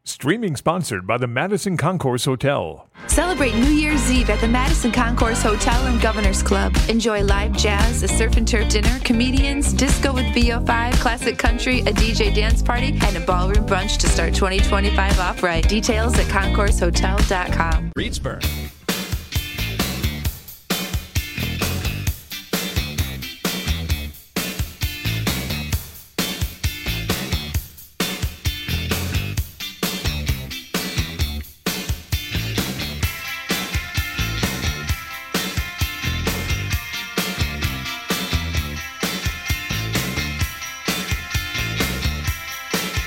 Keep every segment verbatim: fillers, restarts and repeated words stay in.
Streaming sponsored by the Madison Concourse Hotel. Celebrate New Year's Eve at the Madison Concourse Hotel and Governor's Club. Enjoy live jazz, a surf and turf dinner, comedians, disco with V O five, classic country, a D J dance party, and a ballroom brunch to start twenty twenty-five off right. Details at concourse hotel dot com. Reedsburg.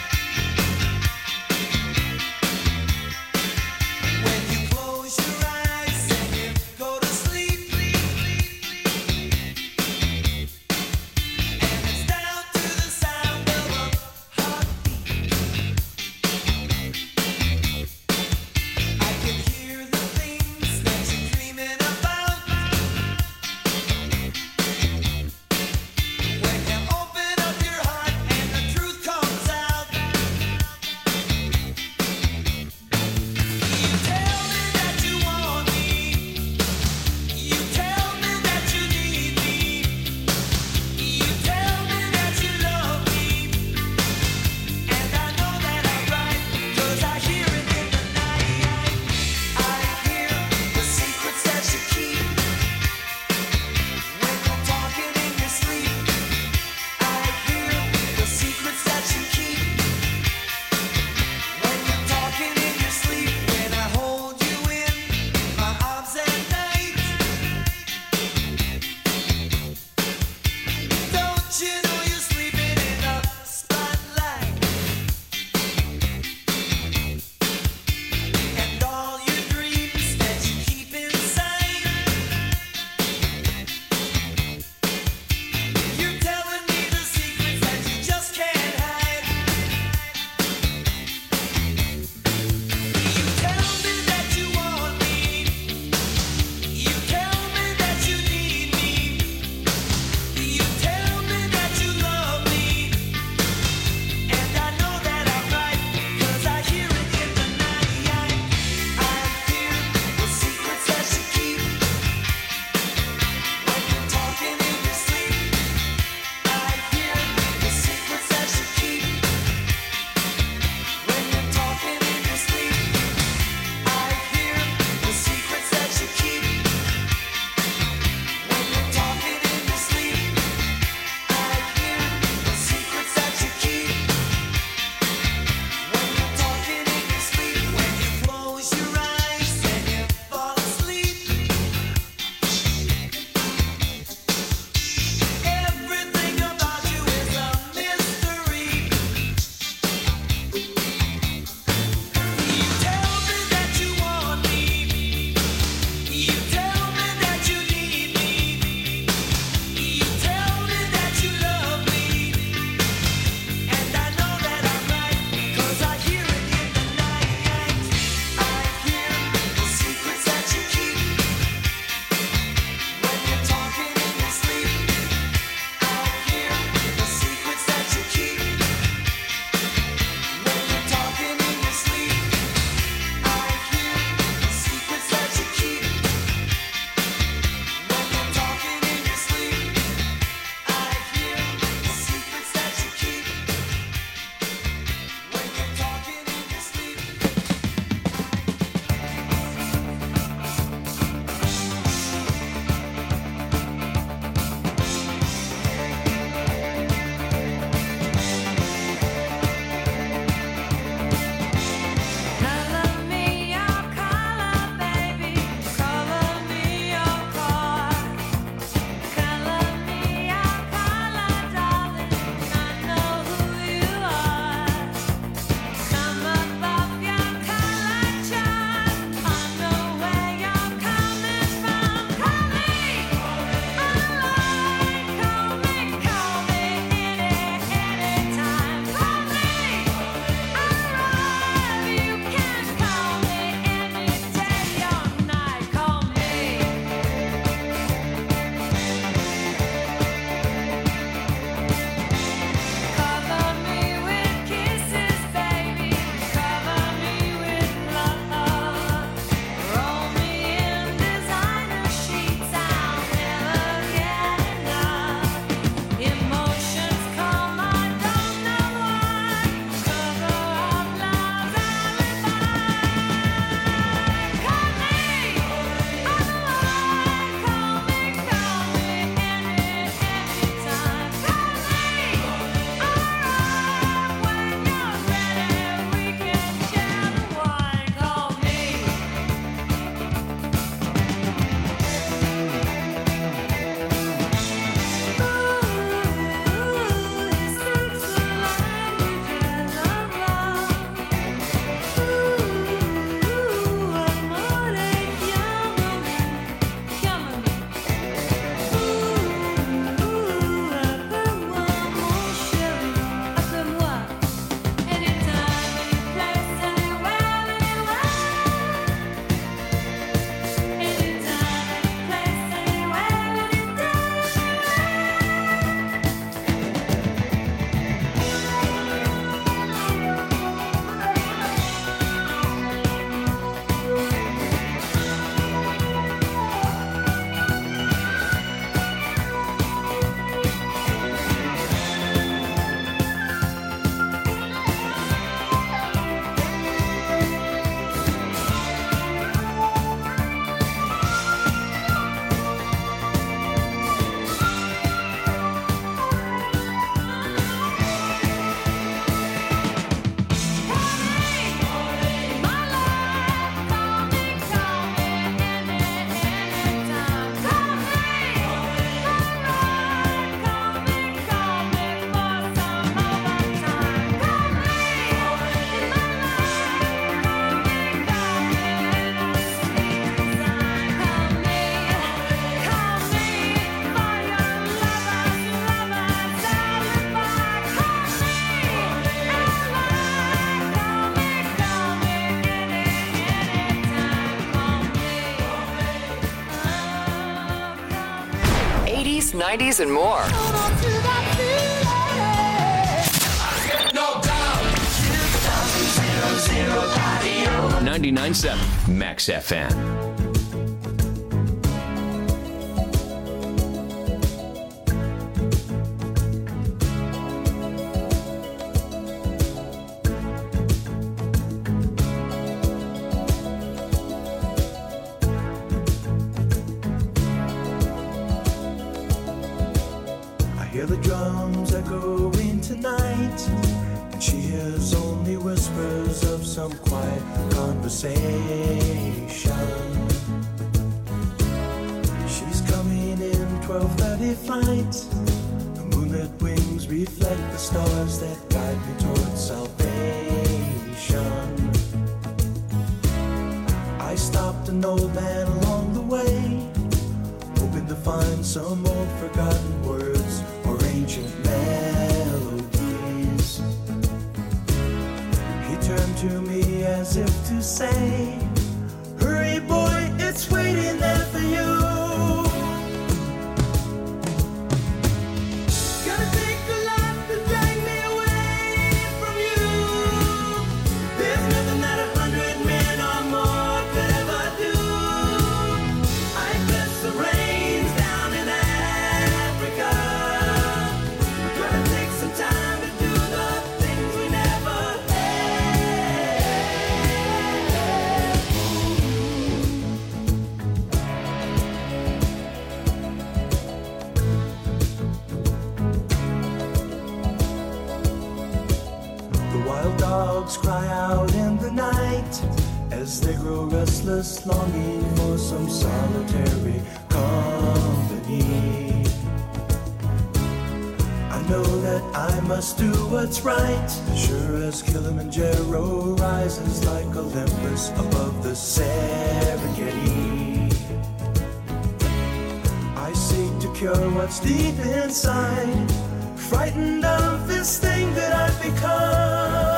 When you close your eyes nineties, and more. ninety-nine point seven Max F M. Hear the drums echoing tonight, and she hears only whispers of some quiet conversation. She's coming in twelve thirty flight. The moonlit wings reflect the stars that guide me towards salvation. I stopped an old man along the way, hoping to find some old forgotten words or ancient melodies. He turned to me as if to say, hurry boy, it's waiting there for you. Gonna take a lot to drag me away from you. There's nothing that a hundred men or more could ever do. I bless the rains down in Africa. We're gonna take some time to do the things we never The wild dogs cry out in the night as they grow restless, longing for some solitary company. I know that I must do what's right, sure as Kilimanjaro rises like Olympus above the Serengeti. I seek to cure what's deep inside, frightened of this thing that I've become.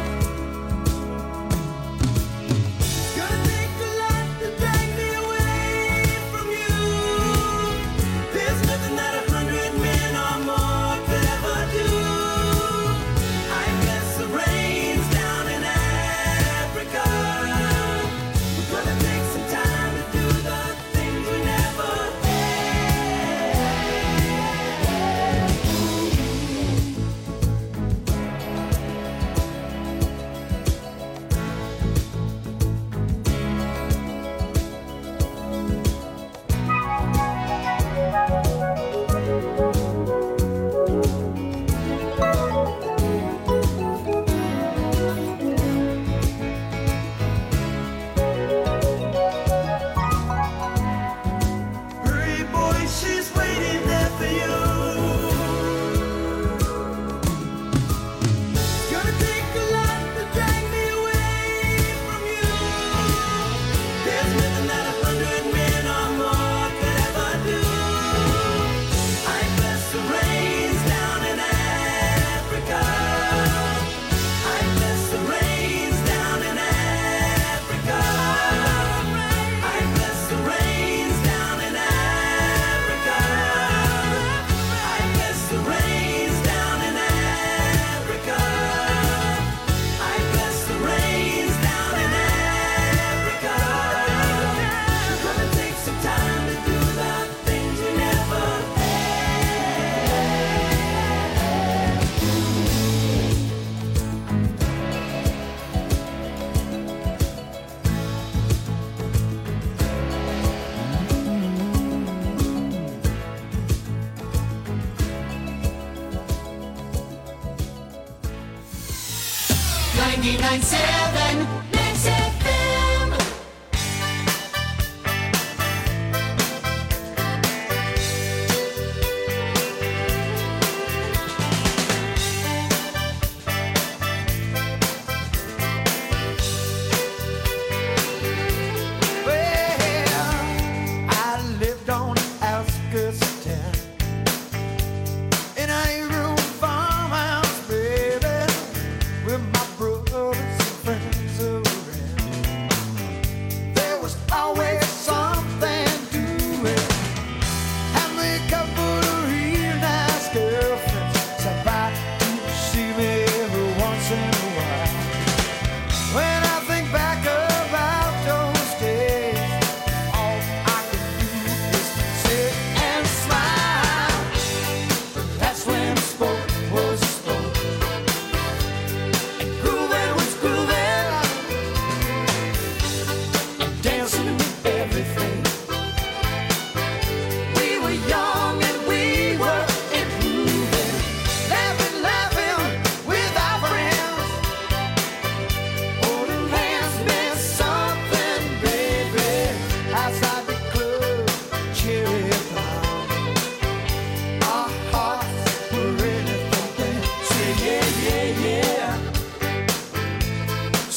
Gonna take a lot to drag me away from you. There's nothing that a hundred men or more could ever do. I bless the rains down in Africa. We're gonna take some time to do the things we never Hurry, boy, she's waiting there for you. Gonna take a lot to drag me away from you. There's nothing that a hundred men or more could ever do. I bless the rains down in Africa. I bless the rains down in Africa. I bless the rains down in Africa. I bless the rains down in Africa. I bless the rains down in Africa. We're gonna take some time to do the things we never ninety-nine point seven Max F M. Well, I lived on Alcatraz in a eight-room farmhouse, baby, with my brothers and friends.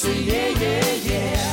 Say yeah, yeah, yeah.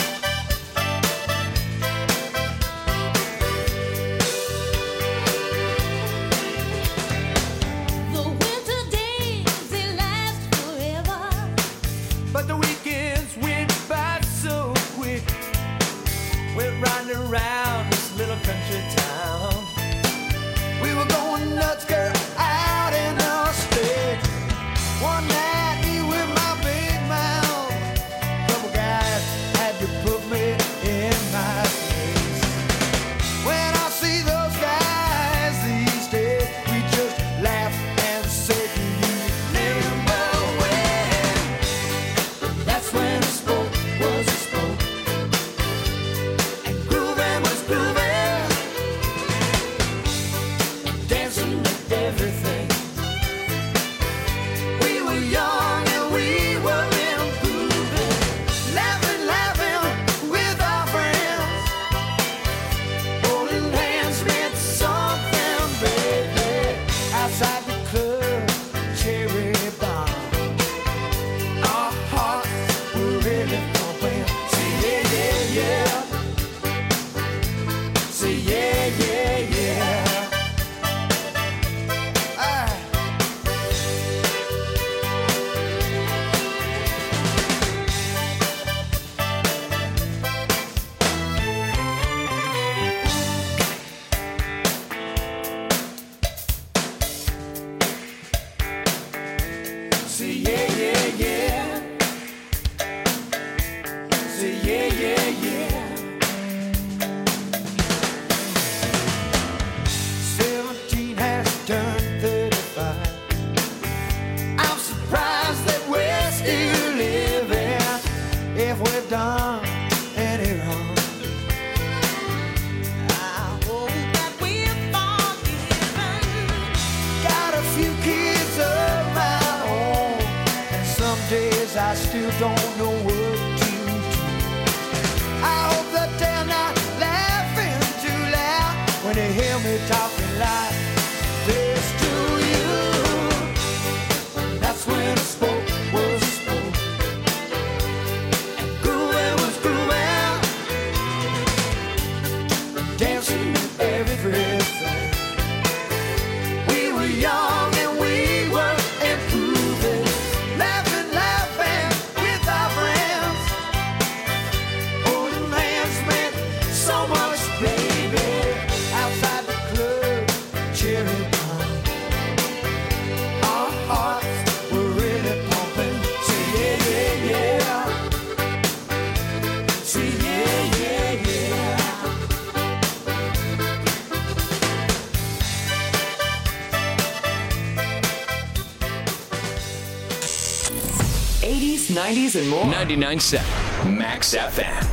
The winter days, they last forever. But the weekends went by so quick. We're riding around this little country town. We were going nuts, girl, out in the sticks. One night, me with my big mouth. Couple guys had to put me in my place. When I see those guys these days, we just laugh and say, do you remember when? That's when a spoke was a spoke. And grooving was grooving. Dancing with everything. We were young and we were improving. Laughing, laughing with our friends. Holding hands meant something, baby. Outside the club, cherry bomb. Our hearts were really pumping. Say yeah, yeah, yeah. Say yeah, yeah, yeah. Ah. Say yeah, yeah, yeah. Say yeah, yeah, yeah. Seventeen has turned thirty-five. I'm surprised that we're still living. If we've done any wrong, I hope That we're forgiven. got a few kids of my own, and some days I still don't know what to do. I hope that they're not laughing too loud when they hear me talking like this to you. That's when I spoke was spoke, and grooving was grooving, dancing with everything. We were young and we were improving, laughing, laughing with our friends. Holding hands meant so much, baby. Outside the club, cherry bomb. Our hearts were really pumping. Say yeah, yeah, yeah. Say yeah, yeah, yeah. eighties, nineties, and more. ninety-nine point seven Max F M.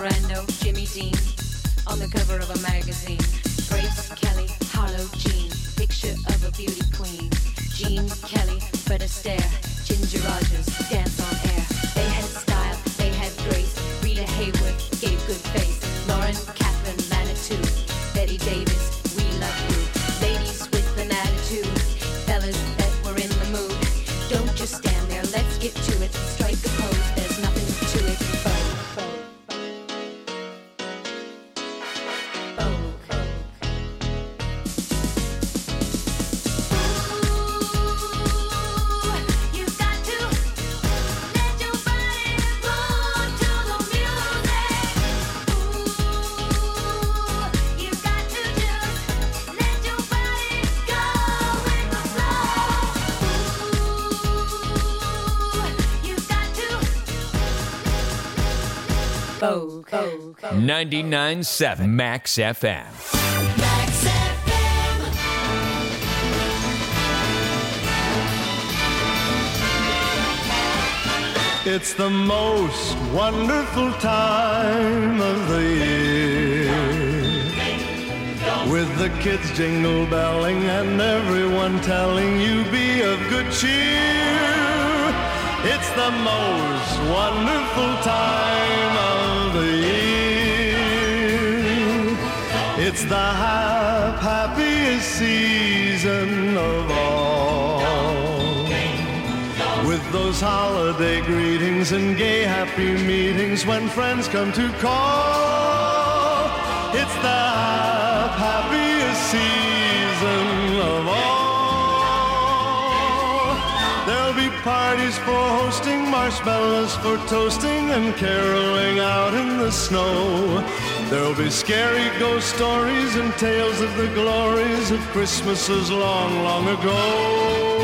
Brando, Jimmy Dean, on the cover of a magazine. Grace Kelly, Harlow Jean, picture of a beauty queen. Jean Kelly, Fred Astaire, Ginger Rogers, dance on air. They had style, they had grace. Rita Hayworth gave good face. Lauren Catherine Manitou, Betty Davis, we love you. Ladies with an attitude, fellas that were in the mood. Don't just stand there, let's get to it. Strike a pose, there's nothing to it. ninety-nine point seven Max F M. Max F M. It's the most wonderful time of the year, with the kids jingle belling and everyone telling you be of good cheer. It's the most wonderful time of the year. It's the hap- happiest season of all, with those holiday greetings and gay happy meetings when friends come to call. It's the hap- happiest season of all. There'll be parties for hosting, marshmallows for toasting, and caroling out in the snow. There'll be scary ghost stories and tales of the glories of Christmases long, long ago.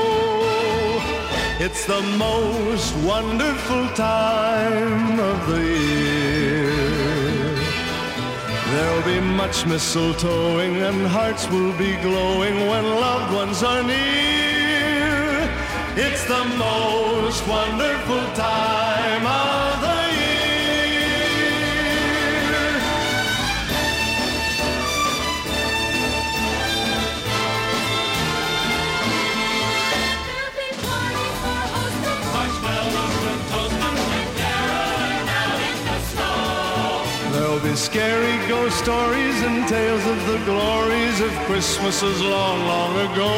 It's the most wonderful time of the year. There'll be much mistletoeing and hearts will be glowing when loved ones are near. It's the most wonderful time of the year. There'll be parties for hosting, marshmallows and toasting, and caroling out in the snow. There'll be scary ghost stories and tales of the glories of Christmases long, long ago.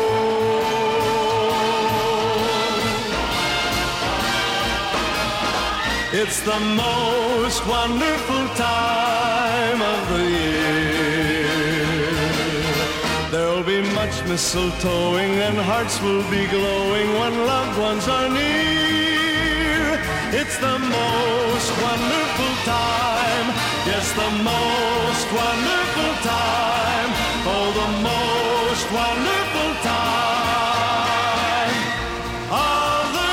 It's the most wonderful time of the year. There'll be much mistletoeing and hearts will be glowing when loved ones are near. It's the most wonderful time, yes, the most wonderful time, oh, the most wonderful time of the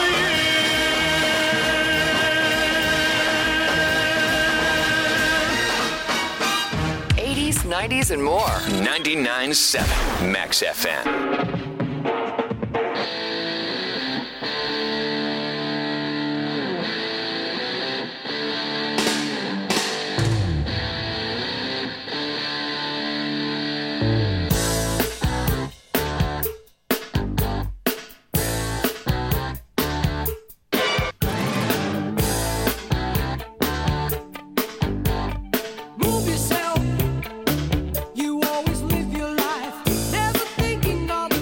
year. eighties, nineties, and more. ninety-nine point seven Max F M. Move yourself. You always live your life, never thinking of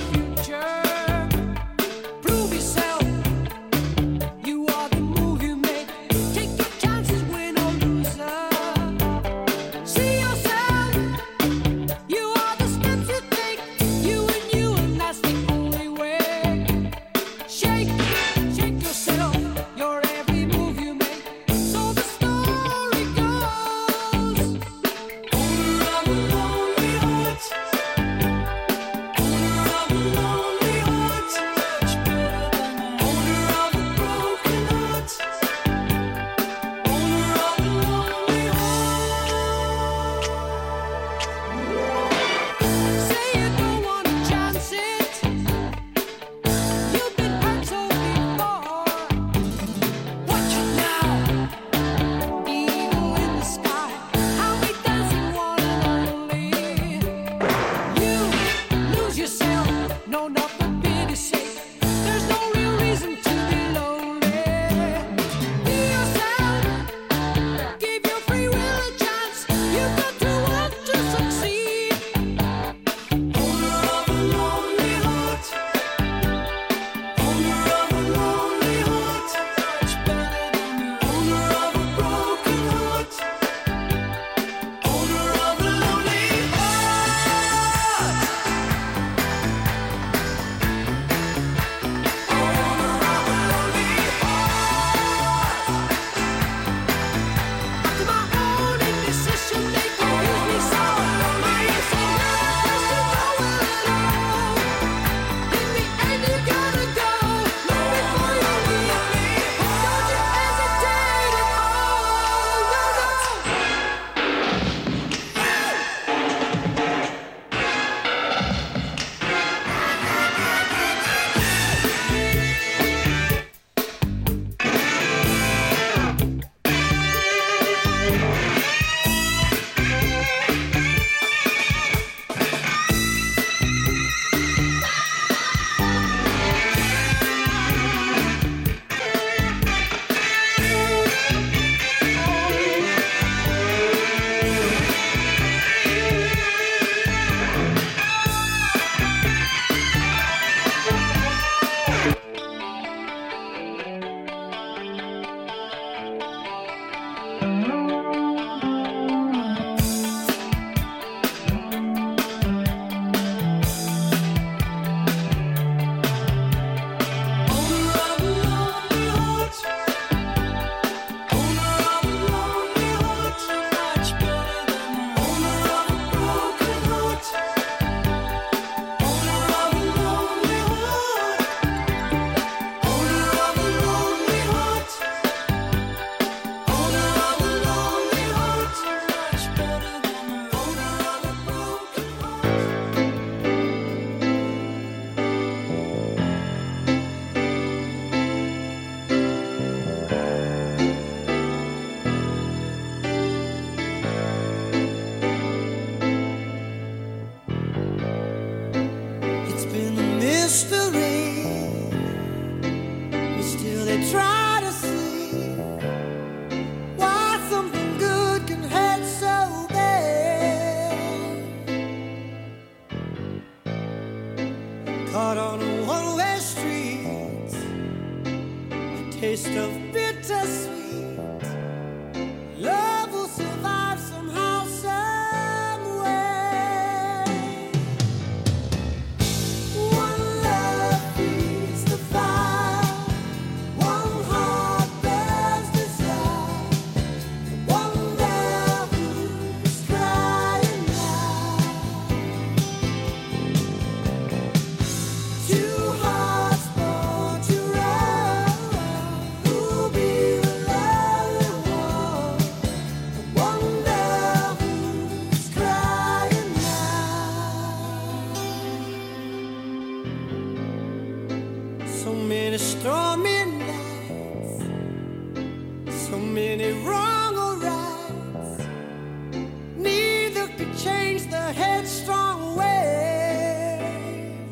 so many wrong or rights. Neither could change the headstrong ways.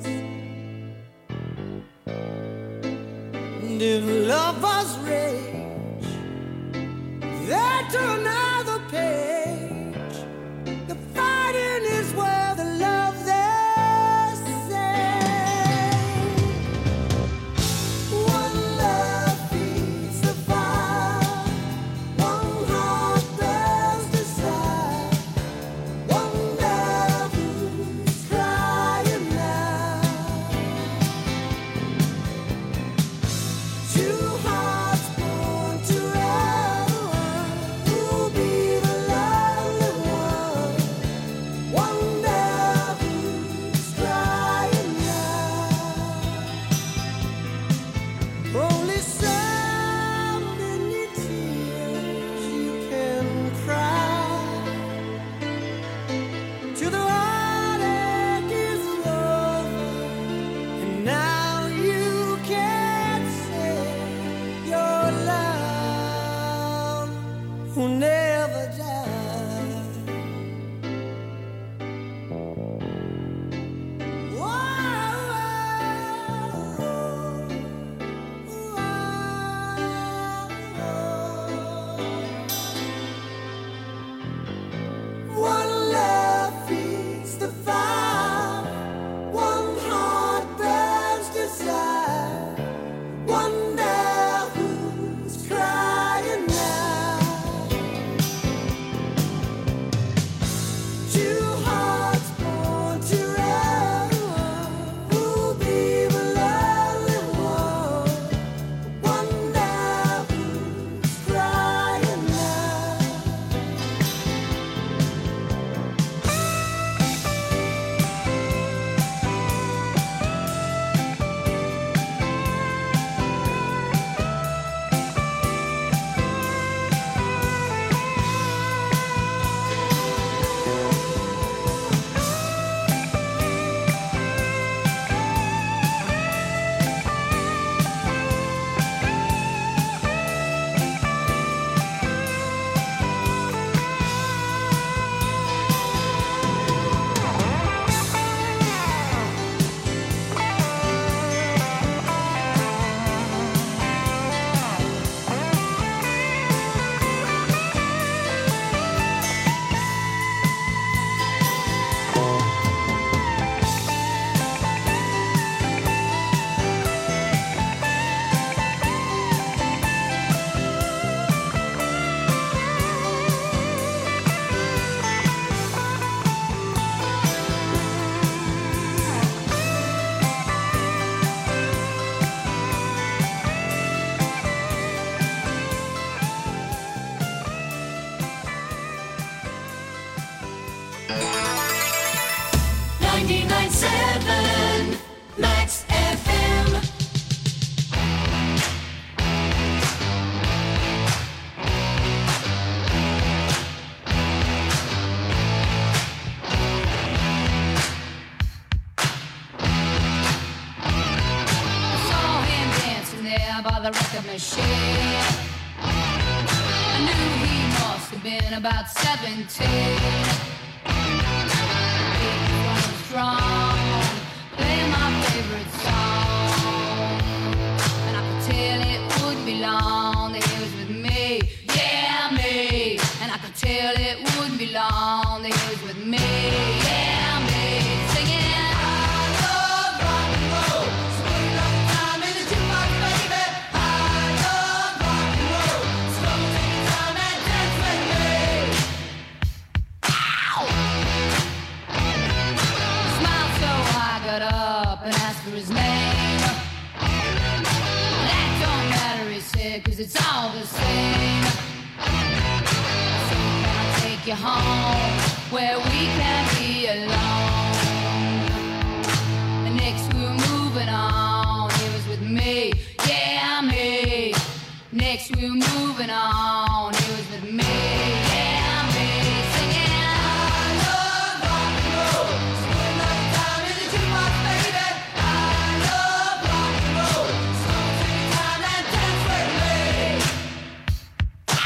And if lovers rage, they turn another page. The fighting is where the love they say. One love feeds the fire, one heart bears desire, one love who's crying now. Two hearts born together, who'll be the lonely one? One love who's crying now. Only some many tears you can cry till the heartache is over, and now you can say your love will never die. One love feeds the fire, one heart bears desire, one love who's crying now. Two hearts born together, who'll be the lonely one? One love who's crying now. ninety-nine seven Max F M. I saw him dancing there by the record machine. I knew he must have been about seventeen. Big drum strong, play my favorite song, and I could tell it wouldn't be long that he was with me, yeah me. And I could tell it wouldn't be long that he was with me, yeah me. Singing. I love rock and roll, swing like time in the jukebox, baby. I love rock and roll, so take your time and dance with me. Ow! Smiled so I got up and asked for his name. That don't matter, he said, 'cause it's all the same. So can I take you home where we can be alone? And next we were moving on, he was with me, yeah me. Next we were moving on, he was with me, yeah me. Singing, I love rock and roll, swing like time in the jukebox, baby. I love rock and roll, so take your time and dance with me.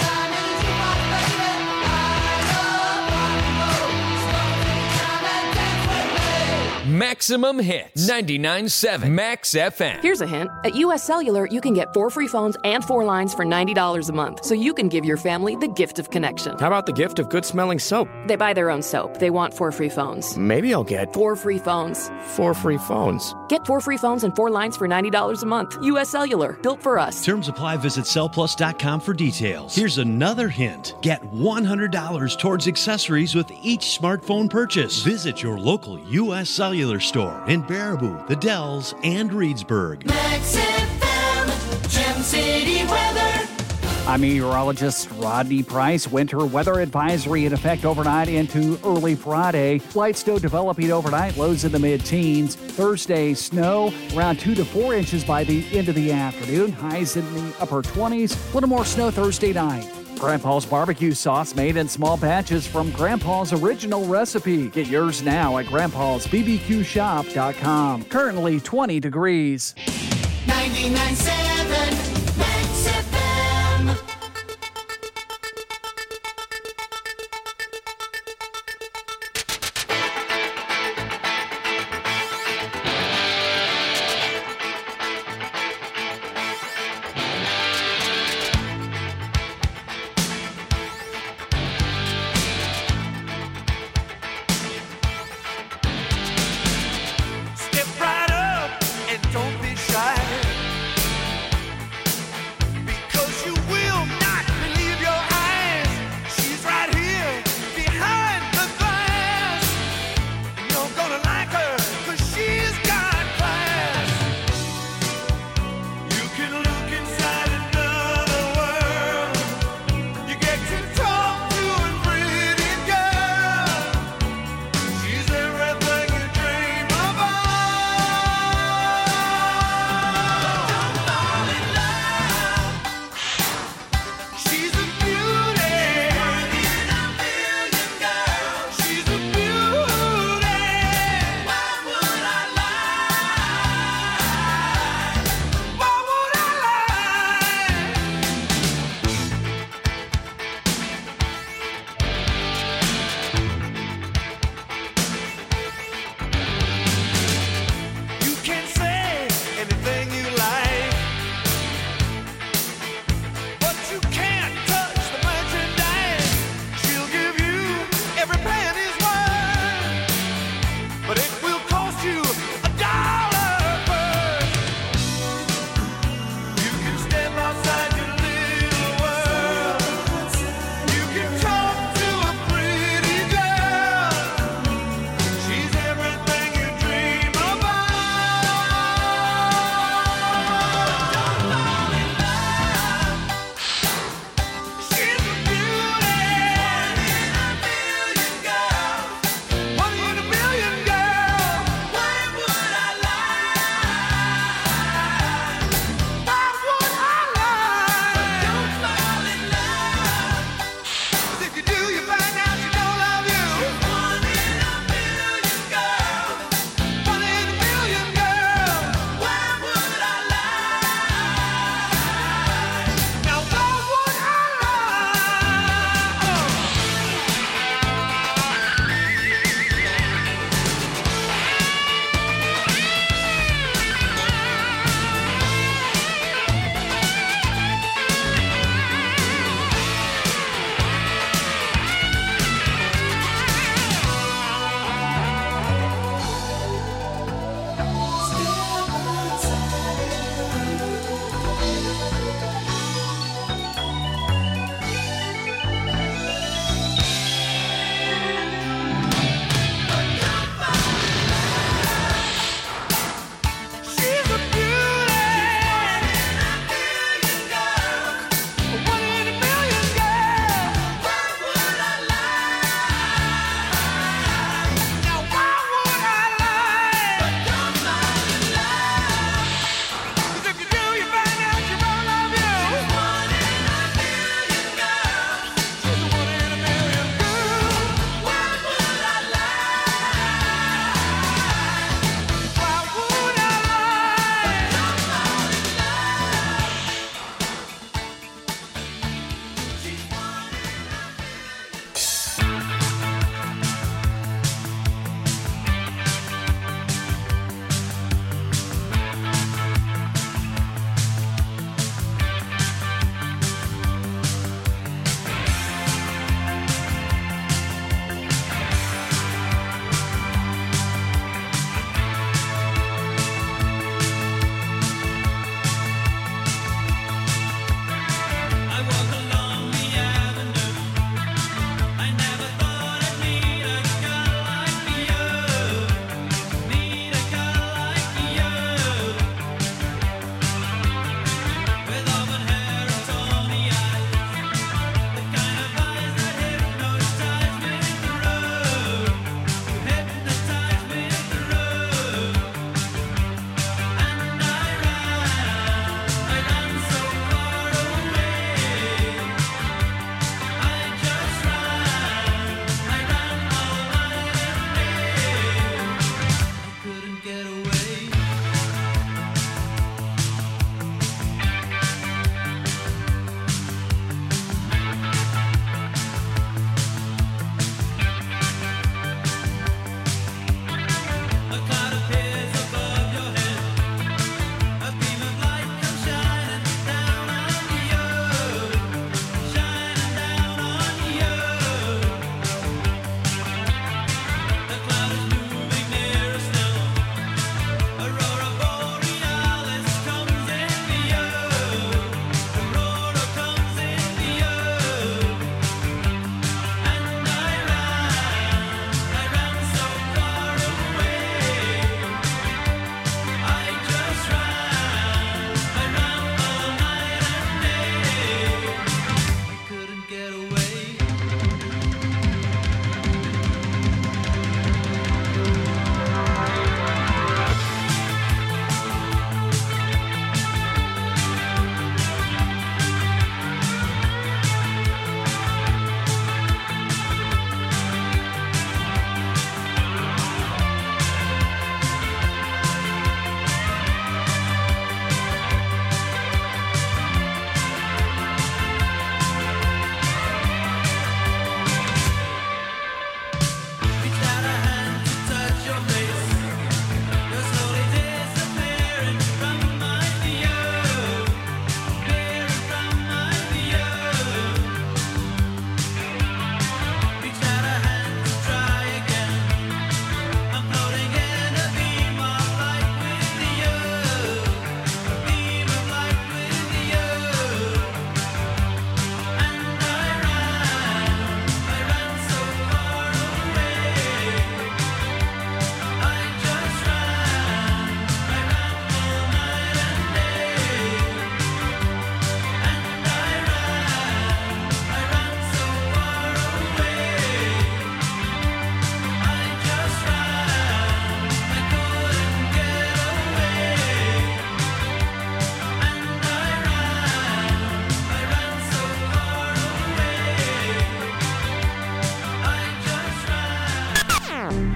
time in the jukebox, baby. I love rock and roll. So take time and dance with me. Maximum Hits. ninety-nine point seven Max F M. Here's a hint. At U S Cellular, you can get four free phones and four lines for ninety dollars a month, so you can give your family the gift of connection. How about the gift of good-smelling soap? They buy their own soap. They want four free phones. Maybe I'll get Four free phones. four free phones. Get four free phones and four lines for ninety dollars a month. U S Cellular, built for us. Terms apply. Visit cell plus dot com for details. Here's another hint. Get one hundred dollars towards accessories with each smartphone purchase. Visit your local U S Cellular store in Baraboo, The Dells, and Reedsburg. Max F M, Gem City weather. I'm meteorologist Rodney Price. Winter weather advisory in effect overnight into early Friday. Light snow developing overnight, lows in the mid-teens. Thursday, snow around two to four inches by the end of the afternoon. Highs in the upper twenties. A little more snow Thursday night. Grandpa's barbecue sauce made in small batches from Grandpa's original recipe. Get yours now at grandpas b b q shop dot com. Currently twenty degrees. ninety-nine point seven Max F M. Step right up and don't be shy.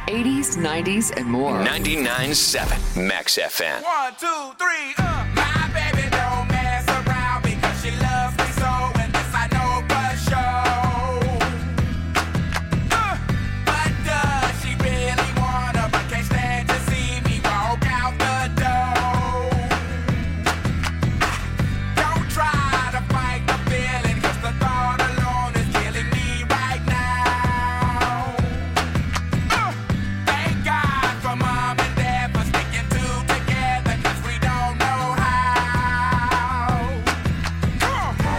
eighties, nineties, and more. ninety-nine point seven Max F M. One, two, three, uh. My baby don't mess around because she loves me so, and this I know for sure. Uh, but does she really wanna, but can't stand to see me walk out the door? Don't try to fight the feeling, cause the thought alone is killing me right now. Uh, thank God for mom and dad for sticking two together, cause we don't know how. Come on.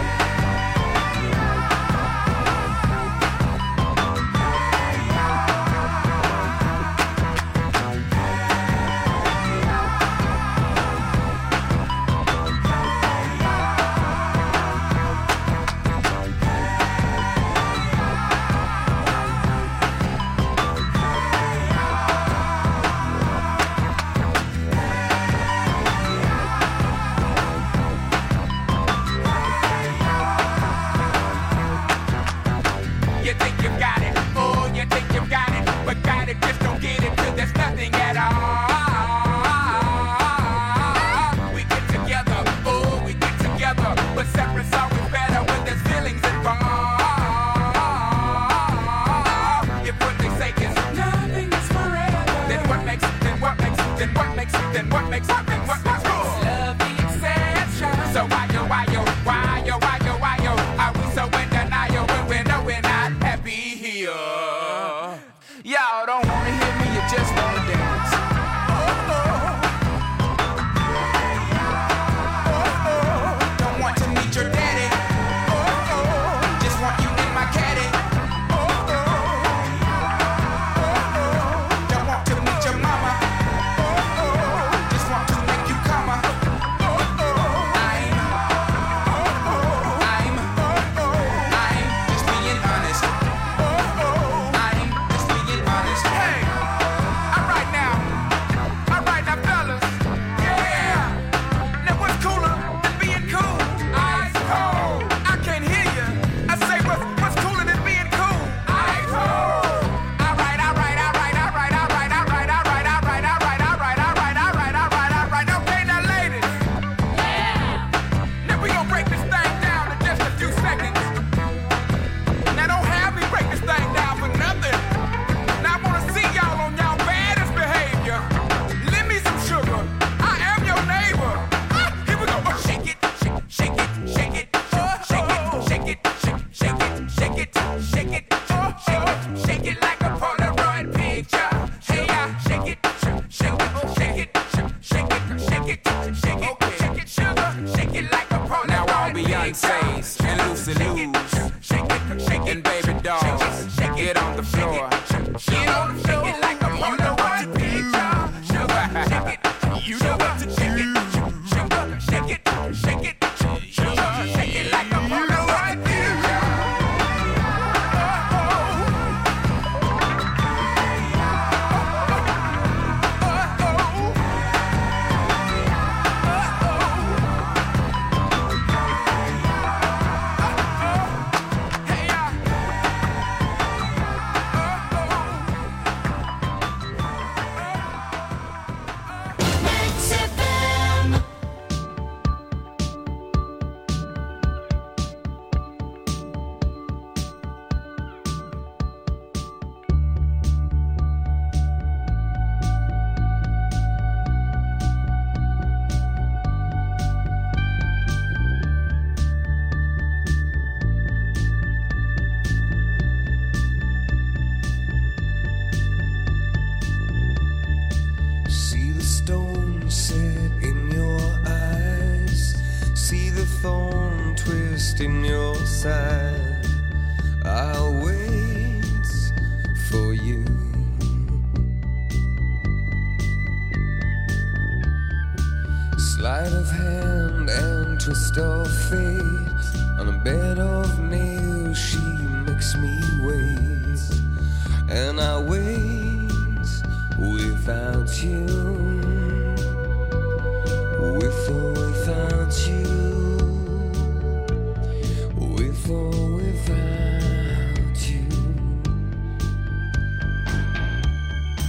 You think you've got it, oh, you think you've got it, but got it, just don't get it till there's nothing at all. We get together, oh, we get together, but separate's always better when there's feelings involved. If what they say is nothing is forever, then what makes, then what makes, then what makes, then what makes, then what makes love the exception? So why yo, why yo, why yo, why yo, why yo, are we so in denial when we know we're not happy here? Y'all don't wanna hear me, you just wanna dance. Oh, oh. Oh, oh. Don't want to meet your daddy. Oh, oh. Just want you in my caddy. Oh, oh. Oh, oh. Don't want to meet your mama. Oh, oh. Just want to make you come. Oh, oh. I'm, oh, oh. I'm, oh, oh. I'm just being honest. Oh, oh. I'm just being honest. Hey, all right now, all right now, fellas. Yeah. Now what's cooler than being cool? Ice cold. I can't hear you. I say what's what's cooler than being cool? Ice cold. All right, all right, all right, all right, all right, all right, all right, all right, all right, all right, all right, all right, all right, all right. Okay, now ladies. Yeah. Now we gonna break this thing down in just a few seconds. Now don't have me break this thing down for nothing. Now I wanna see y'all on y'all baddest behavior. Lend me some sugar. I am your neighbor. Ah, here we go. Oh, shake it, shake, shake it, shake it, oh, shake it, shake it, shake, shake it, shake it, shake it, oh, shake it, shake it like a Polaroid picture. Hey, yeah, shake it, shake, shake it, shake it, shake it, shake it, shake it, shake it, sugar, shake it like a Polaroid. Now all Beyonce's and Lucy Lou's and Baby Dolls, get on the floor, get on the floor, shake it like a Polaroid picture. Sugar, shake it, you know what to shake it, sugar, shake it, shake it, sugar, shake it like a Polaroid picture. See the stone set in your eyes. See the thorn twist in your side. I'll wait for you. Sleight of hand and twist of fate. On a bed of nails she makes me wait. And I wait without you, with or without you, with or without you.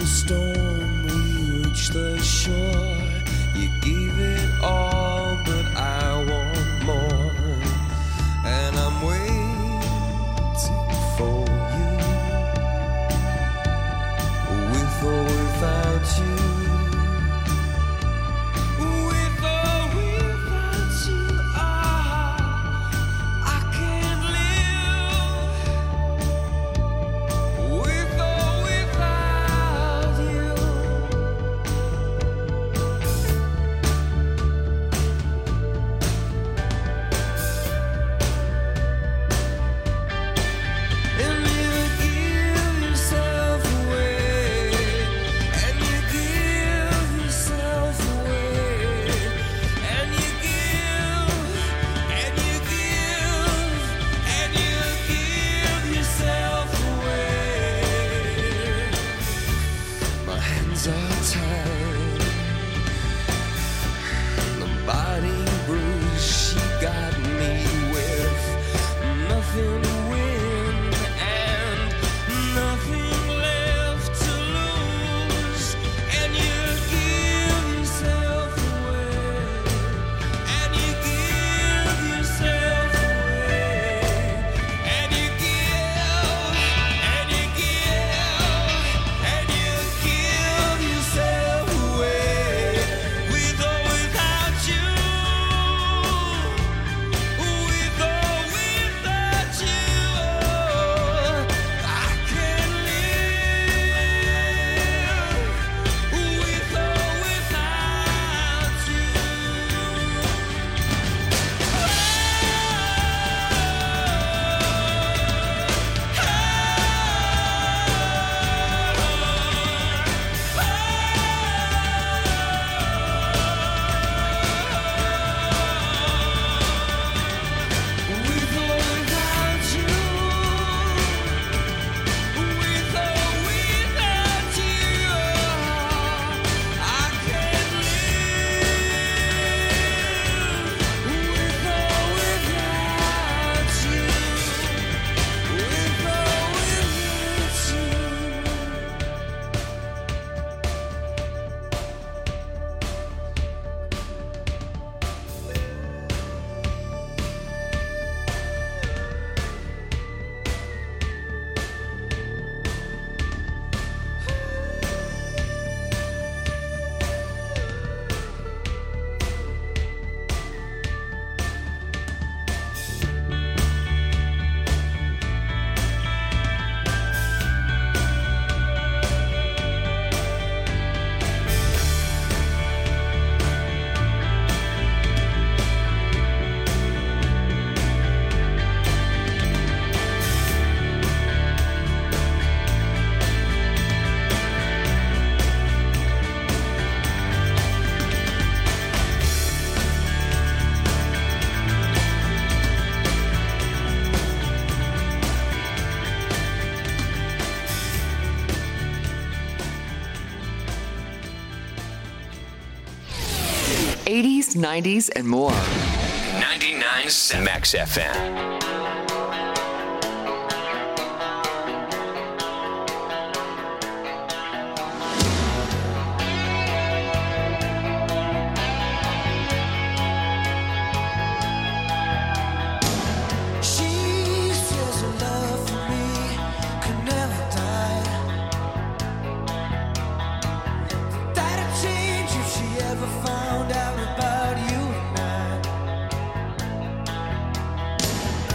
storm, we reached the shore. You gave it all, but I want more. And I'm waiting for you, with or without you. With or without you, ah, I can't live. With or without you. And you give yourself away, and you give yourself away, and you give, and you give, and you give yourself away. My hands are tied, the body bruised, she got me with nothing to win and nothing left to lose. And you give yourself away, and you give yourself away, and you give, and you give, and you give yourself away, with or without you. With or without you, I can't live. With or without you. With or without you. With or without you, I can't live. With or without you. With eighties, nineties, and more. ninety-nine point seven Max F M. She says her love for me could never die. That'd change if she ever found out about you and I.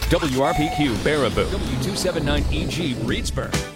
W R P Q Baraboo, W two seventy-nine E G Reedsburg,